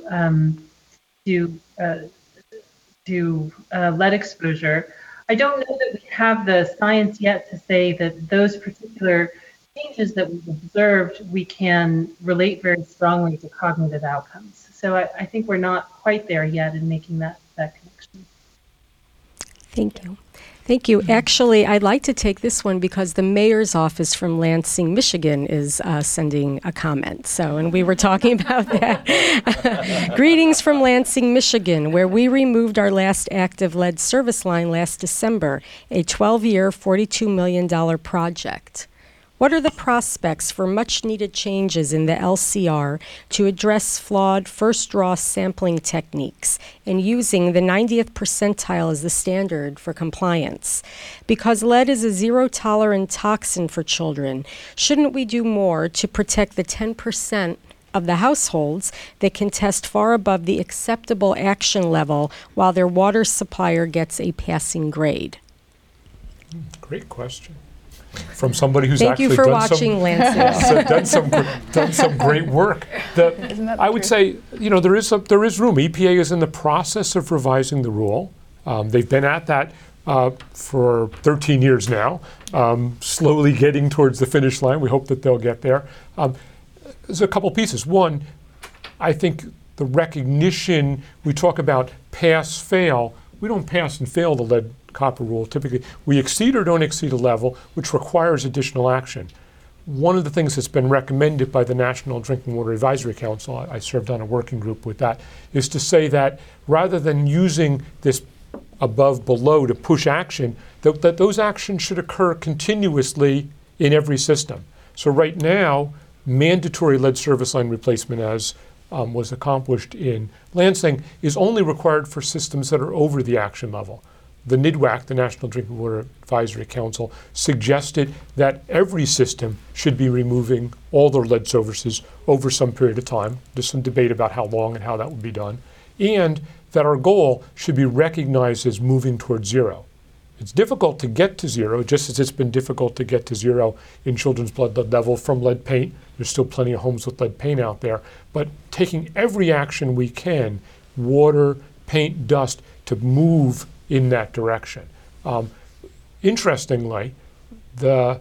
lead exposure. I don't know that we have the science yet to say that those particular changes that we've observed we can relate very strongly to cognitive outcomes. So I think we're not quite there yet in making that connection. Thank you. Thank you. Actually, I'd like to take this one because the mayor's office from Lansing, Michigan is sending a comment. So, and we were talking about that. Greetings from Lansing, Michigan, where we removed our last active lead service line last December, a 12-year, $42 million project. What are the prospects for much-needed changes in the LCR to address flawed first-draw sampling techniques and using the 90th percentile as the standard for compliance? Because lead is a zero-tolerant toxin for children, shouldn't we do more to protect the 10% of the households that can test far above the acceptable action level while their water supplier gets a passing grade? Great question. From somebody who's Thank actually you for done watching, Lansing. done some great work. I would say, there is room. EPA is in the process of revising the rule. They've been at that for 13 years now, slowly getting towards the finish line. We hope that they'll get there. There's a couple pieces. One, I think the recognition, we talk about pass, fail. We don't pass and fail the lead copper rule. Typically, we exceed or don't exceed a level which requires additional action. One of the things that's been recommended by the National Drinking Water Advisory Council, I served on a working group with that, is to say that rather than using this above, below to push action, that those actions should occur continuously in every system. So right now, mandatory lead service line replacement, as was accomplished in Lansing, is only required for systems that are over the action level. The NDWAC, the National Drinking Water Advisory Council, suggested that every system should be removing all their lead services over some period of time. There's some debate about how long and how that would be done. And that our goal should be recognized as moving towards zero. It's difficult to get to zero, just as it's been difficult to get to zero in children's blood lead level from lead paint. There's still plenty of homes with lead paint out there. But taking every action we can, water, paint, dust, to move in that direction. Interestingly, the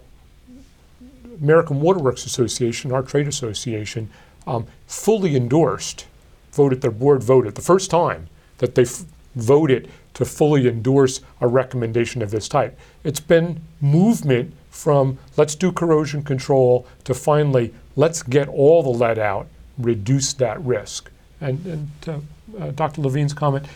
American Water Works Association, our trade association, fully endorsed, their board voted, the first time that they voted to fully endorse a recommendation of this type. It's been movement from let's do corrosion control to finally let's get all the lead out, reduce that risk. And Dr. Levine's comment,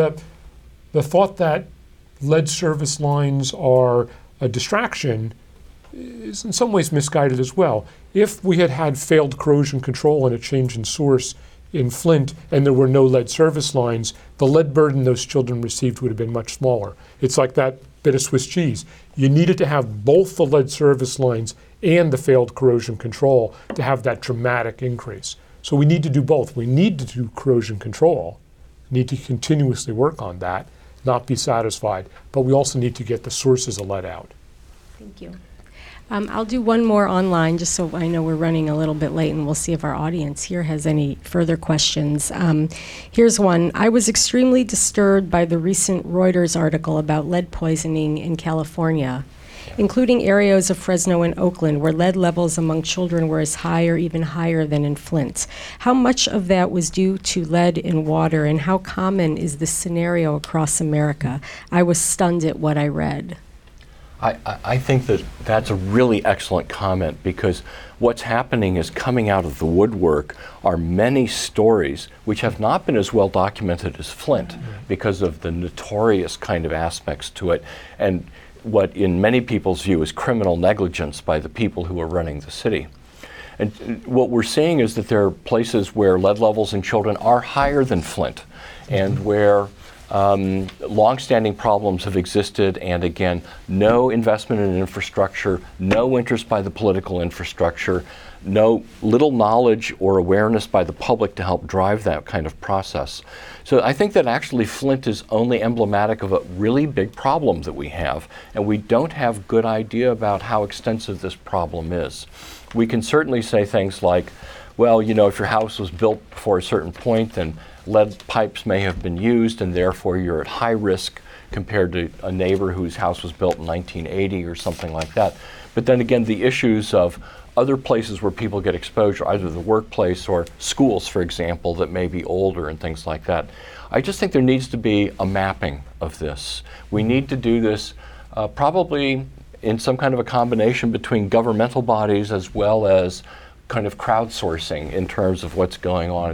the thought that lead service lines are a distraction is in some ways misguided as well. If we had had failed corrosion control and a change in source in Flint and there were no lead service lines, the lead burden those children received would have been much smaller. It's like that bit of Swiss cheese. You needed to have both the lead service lines and the failed corrosion control to have that dramatic increase. So we need to do both. We need to do corrosion control, need to continuously work on that, not be satisfied, but we also need to get the sources of lead out. Thank you. I'll do one more online, just so I know we're running a little bit late, and we'll see if our audience here has any further questions. Here's one. I was extremely disturbed by the recent Reuters article about lead poisoning in California, including areas of Fresno and Oakland where lead levels among children were as high or even higher than in Flint. How much of that was due to lead in water, and how common is this scenario across America? I was stunned at what I read. I think that that's a really excellent comment, because what's happening is coming out of the woodwork are many stories which have not been as well documented as Flint because of the notorious kind of aspects to it, and what in many people's view is criminal negligence by the people who are running the city. And what we're seeing is that there are places where lead levels in children are higher than Flint, and where long-standing problems have existed, and again, no investment in infrastructure, no interest by the political infrastructure, little knowledge or awareness by the public to help drive that kind of process. So I think that actually Flint is only emblematic of a really big problem that we have, and we don't have good idea about how extensive this problem is. We can certainly say things like, well, if your house was built before a certain point, then lead pipes may have been used, and therefore you're at high risk compared to a neighbor whose house was built in 1980 or something like that. But then again, the issues of other places where people get exposure, either the workplace or schools, for example, that may be older and things like that. I just think there needs to be a mapping of this. We need to do this probably in some kind of a combination between governmental bodies as well as kind of crowdsourcing in terms of what's going on.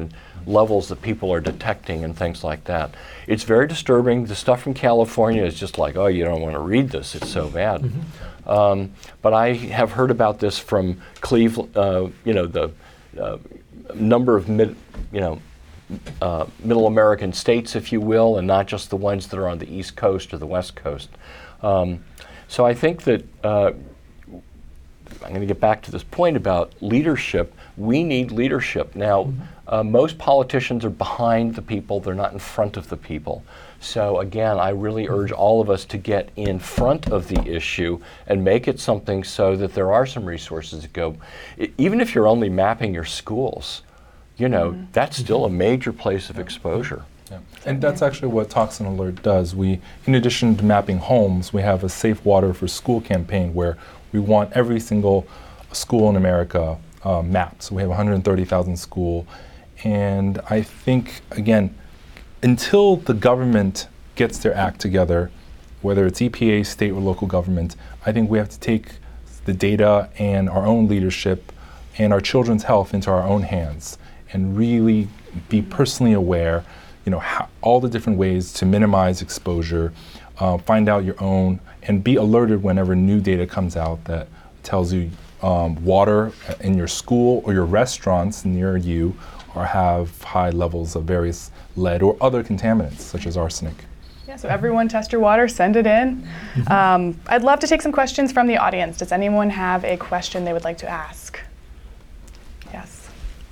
levels that people are detecting and things like that. It's very disturbing. The stuff from California is just like, oh, you don't want to read this. It's so bad. But I have heard about this from Cleveland, the number of middle American states, if you will, and not just the ones that are on the East Coast or the West Coast. So I think that I'm going to get back to this point about leadership. We need leadership. Now, most politicians are behind the people. They're not in front of the people. So again, I really urge all of us to get in front of the issue and make it something so that there are some resources to go. Even if you're only mapping your schools, that's still a major place of exposure. Yeah. And that's actually what Toxin Alert does. We, in addition to mapping homes, we have a Safe Water for School campaign where we want every single school in America mapped. So we have 130,000 schools. And I think, again, until the government gets their act together, whether it's EPA, state, or local government, I think we have to take the data and our own leadership and our children's health into our own hands and really be personally aware, all the different ways to minimize exposure, find out your own, and be alerted whenever new data comes out that tells you water in your school or your restaurants near you or have high levels of various lead or other contaminants such as arsenic. Yeah, so everyone test your water, send it in. I'd love to take some questions from the audience. Does anyone have a question they would like to ask? Yes.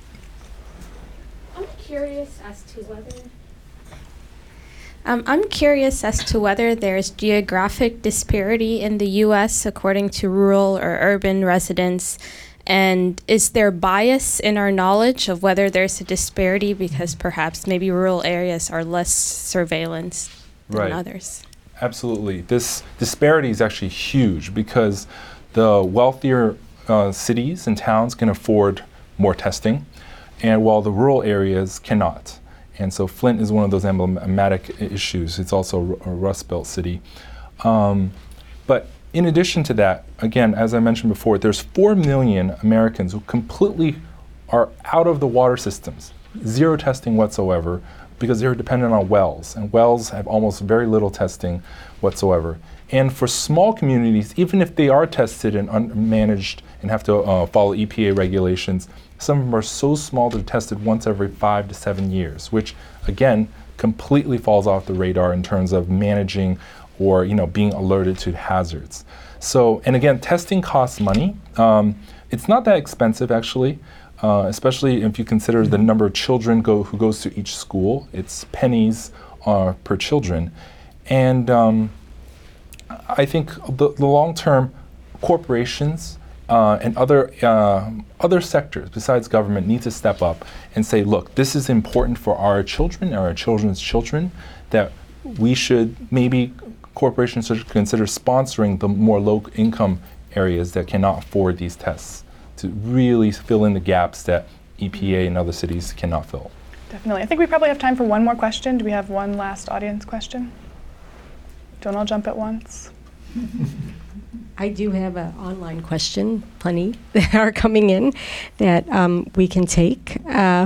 I'm curious as to whether there's geographic disparity in the U.S. according to rural or urban residents, and is there bias in our knowledge of whether there's a disparity because perhaps maybe rural areas are less surveillance than others? Absolutely. This disparity is actually huge because the wealthier cities and towns can afford more testing, and while the rural areas cannot. And so Flint is one of those emblematic issues. It's also a Rust Belt city. But in addition to that, again, as I mentioned before, there's 4 million Americans who completely are out of the water systems, zero testing whatsoever, because they're dependent on wells, and wells have almost very little testing whatsoever. And for small communities, even if they are tested and managed and have to follow EPA regulations, some of them are so small they're tested once every 5 to 7 years, which again completely falls off the radar in terms of managing or being alerted to hazards. So, and again, testing costs money. It's not that expensive actually, especially if you consider the number of children who goes to each school. It's pennies per children, and I think the long-term corporations and other sectors besides government need to step up and say, look, this is important for our children and our children's children, that we should maybe corporations should consider sponsoring the more low-income areas that cannot afford these tests to really fill in the gaps that EPA and other cities cannot fill. Definitely. I think we probably have time for one more question. Do we have one last audience question? Don't all jump at once. I do have an online question, plenty that are coming in that we can take.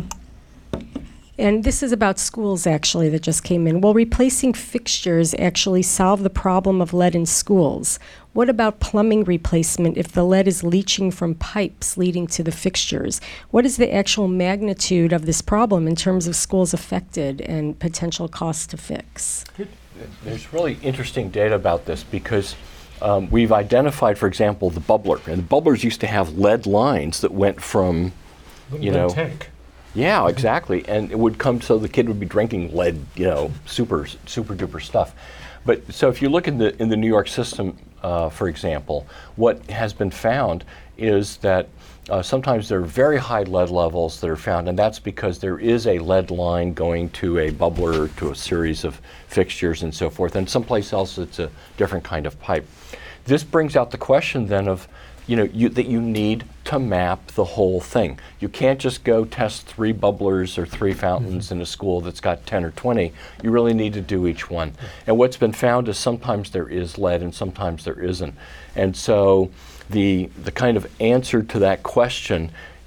And this is about schools, actually, that just came in. Will replacing fixtures actually solve the problem of lead in schools? What about plumbing replacement if the lead is leaching from pipes leading to the fixtures? What is the actual magnitude of this problem in terms of schools affected and potential costs to fix? There's really interesting data about this because we've identified, for example, the bubbler. And the bubblers used to have lead lines that went from, lead tank. Yeah, exactly. And it would come so the kid would be drinking lead, super duper stuff. But so if you look in the New York system, for example, what has been found is that sometimes there are very high lead levels that are found, and that's because there is a lead line going to a bubbler, to a series of fixtures and so forth, and someplace else it's a different kind of pipe. This brings out the question then of, that you need to map the whole thing. You can't just go test 3 bubblers or 3 fountains in a school that's got 10 or 20. You really need to do each one. And what's been found is sometimes there is lead and sometimes there isn't. And so the kind of answer to that question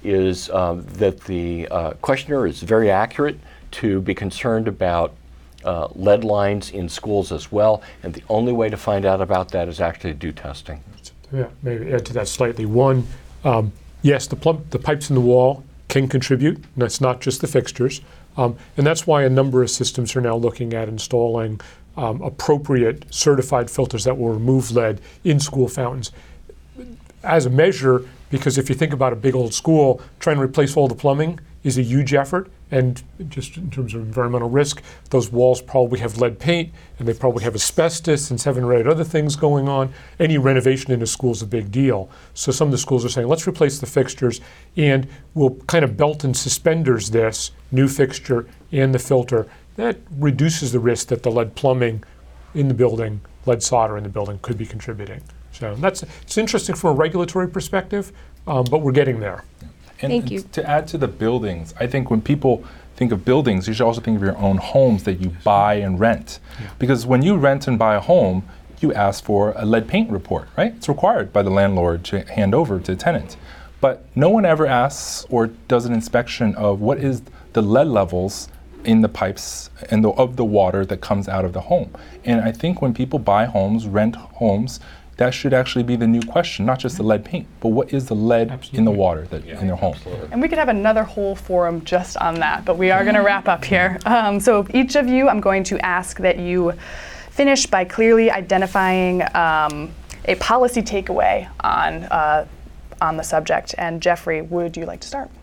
is that the questionnaire is very accurate to be concerned about lead lines in schools as well, and the only way to find out about that is actually to do testing. Yeah, maybe add to that slightly. One, yes, the pipes in the wall can contribute, and that's not just the fixtures. And that's why a number of systems are now looking at installing appropriate certified filters that will remove lead in school fountains. As a measure, because if you think about a big old school, trying to replace all the plumbing is a huge effort, and just in terms of environmental risk, those walls probably have lead paint, and they probably have asbestos and 7 or 8 other things going on. Any renovation in a school is a big deal. So some of the schools are saying, let's replace the fixtures, and we'll kind of belt and suspenders this new fixture and the filter. That reduces the risk that the lead plumbing in the building, lead solder in the building could be contributing. So it's interesting from a regulatory perspective, but we're getting there. And Thank you. To add to the buildings, I think when people think of buildings, you should also think of your own homes that you buy and rent. Yeah. Because when you rent and buy a home, you ask for a lead paint report, right? It's required by the landlord to hand over to the tenant. But no one ever asks or does an inspection of what is the lead levels in the pipes and of the water that comes out of the home. And I think when people buy homes, rent homes, that should actually be the new question, not just the lead paint, but what is the lead in the water in their home? Absolutely. And we could have another whole forum just on that, but we are going to wrap up here. So each of you, I'm going to ask that you finish by clearly identifying a policy takeaway on the subject. And Jeffrey, would you like to start?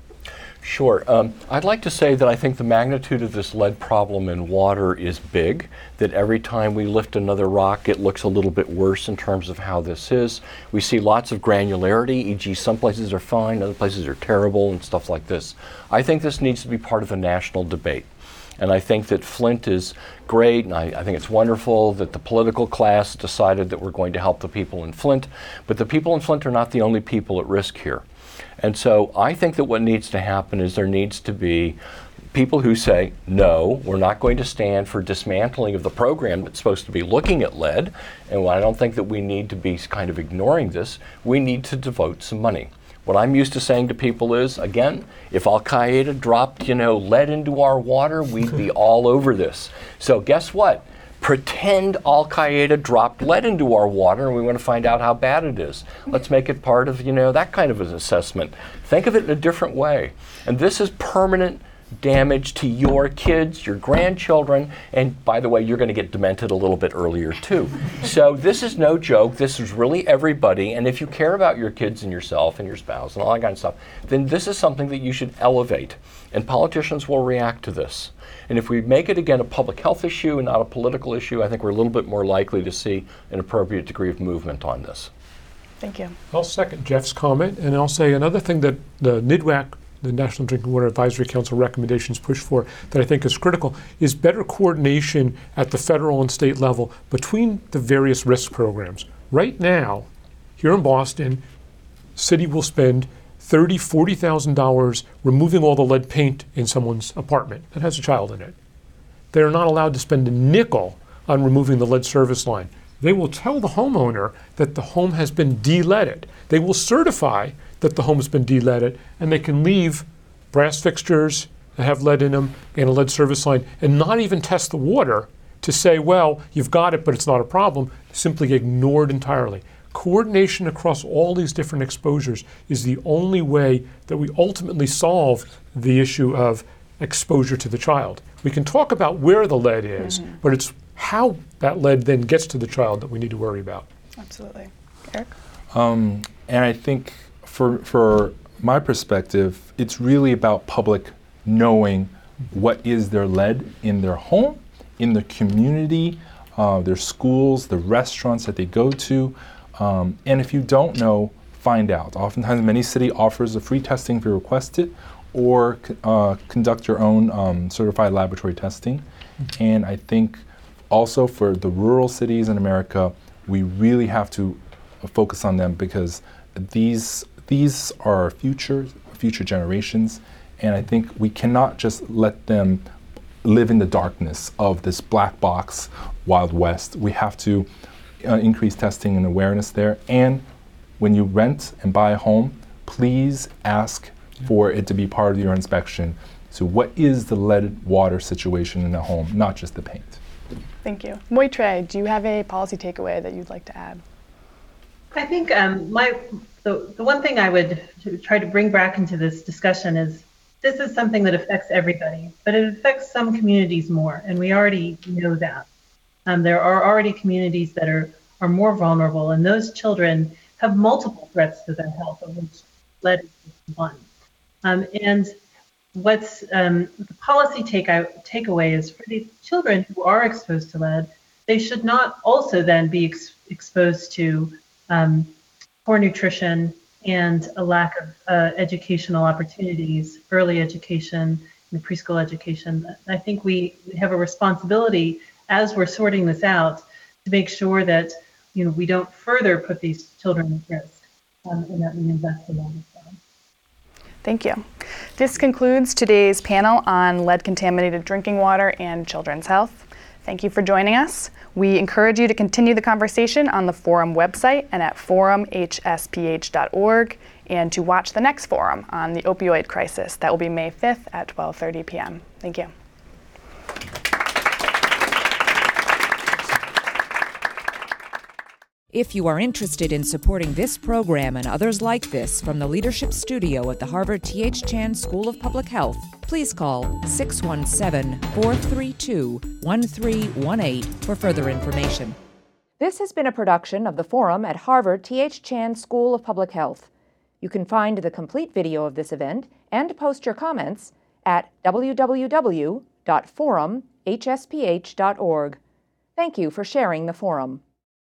Sure. I'd like to say that I think the magnitude of this lead problem in water is big, that every time we lift another rock, it looks a little bit worse in terms of how this is. We see lots of granularity, e.g. some places are fine, other places are terrible, and stuff like this. I think this needs to be part of a national debate. And I think that Flint is great, and I think it's wonderful that the political class decided that we're going to help the people in Flint, but the people in Flint are not the only people at risk here. And so I think that what needs to happen is there needs to be people who say, no, we're not going to stand for dismantling of the program that's supposed to be looking at lead, and I don't think that we need to be kind of ignoring this. We need to devote some money. What I'm used to saying to people is, again, if Al-Qaeda dropped, lead into our water, we'd be all over this. So guess what? Pretend Al-Qaeda dropped lead into our water and we want to find out how bad it is. Let's make it part of, that kind of an assessment. Think of it in a different way. And this is permanent damage to your kids, your grandchildren, and by the way, you're going to get demented a little bit earlier too. So this is no joke. This is really everybody. And if you care about your kids and yourself and your spouse and all that kind of stuff, then this is something that you should elevate. And politicians will react to this. And if we make it, again, a public health issue and not a political issue, I think we're a little bit more likely to see an appropriate degree of movement on this. Thank you. I'll second Jeff's comment, and I'll say another thing that the NDWAC, the National Drinking Water Advisory Council recommendations push for that I think is critical is better coordination at the federal and state level between the various risk programs. Right now, here in Boston, city will spend $30,000, $40,000 removing all the lead paint in someone's apartment that has a child in it. They're not allowed to spend a nickel on removing the lead service line. They will tell the homeowner that the home has been de-leaded. They will certify that the home has been de-leaded, and they can leave brass fixtures that have lead in them and a lead service line and not even test the water to say, well, you've got it, but it's not a problem. Simply ignored entirely. Coordination across all these different exposures is the only way that we ultimately solve the issue of exposure to the child. We can talk about where the lead is, but it's how that lead then gets to the child that we need to worry about. Absolutely. Eric? And I think for my perspective, it's really about public knowing what is their lead in their home, in their community, their schools, the restaurants that they go to. And if you don't know, find out. Oftentimes, many city offers a free testing if you request it, or conduct your own certified laboratory testing. And I think also for the rural cities in America, we really have to focus on them because these are our future generations. And I think we cannot just let them live in the darkness of this black box Wild West. We have to increase testing and awareness there. And when you rent and buy a home, please ask for it to be part of your inspection. So what is the lead water situation in the home, not just the paint? Thank you. Moitrey, do you have a policy takeaway that you'd like to add? I think the one thing I would try to bring back into this discussion is this is something that affects everybody, but it affects some communities more, and we already know that. There are already communities that are more vulnerable, and those children have multiple threats to their health, of which lead is one. And what's the policy takeaway is for these children who are exposed to lead, they should not also then be exposed to poor nutrition and a lack of educational opportunities, early education, and preschool education. I think we have a responsibility as we're sorting this out to make sure that we don't further put these children at risk, and that we invest in them. Thank you. This concludes today's panel on lead-contaminated drinking water and children's health. Thank you for joining us. We encourage you to continue the conversation on the Forum website and at forumhsph.org, and to watch the next forum on the opioid crisis. That will be May 5th at 12:30 p.m. Thank you. If you are interested in supporting this program and others like this from the Leadership Studio at the Harvard T.H. Chan School of Public Health, please call 617-432-1318 for further information. This has been a production of the Forum at Harvard T.H. Chan School of Public Health. You can find the complete video of this event and post your comments at www.forumhsph.org. Thank you for sharing the Forum.